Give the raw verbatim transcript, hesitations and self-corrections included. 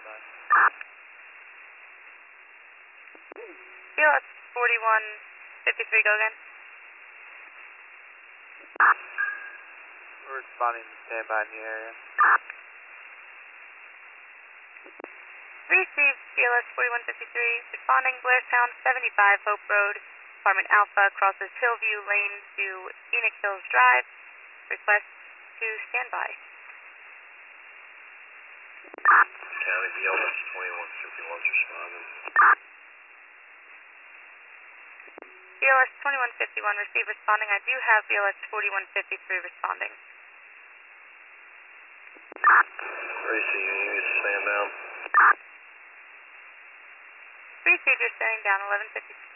B L S forty-one fifty-three, go again. We're responding to standby in the area. Received B L S forty-one fifty-three, responding Blairstown seventy-five Hope Road, Apartment Alpha, crosses Hillview Lane to Phoenix Hills Drive. Request to standby. County B L S twenty-one fifty-one is responding. B L S twenty-one fifty-one, receive responding. I do have B L S forty-one fifty-three responding. Receive, you need to stand down. Received, you're standing down, eleven fifty-two.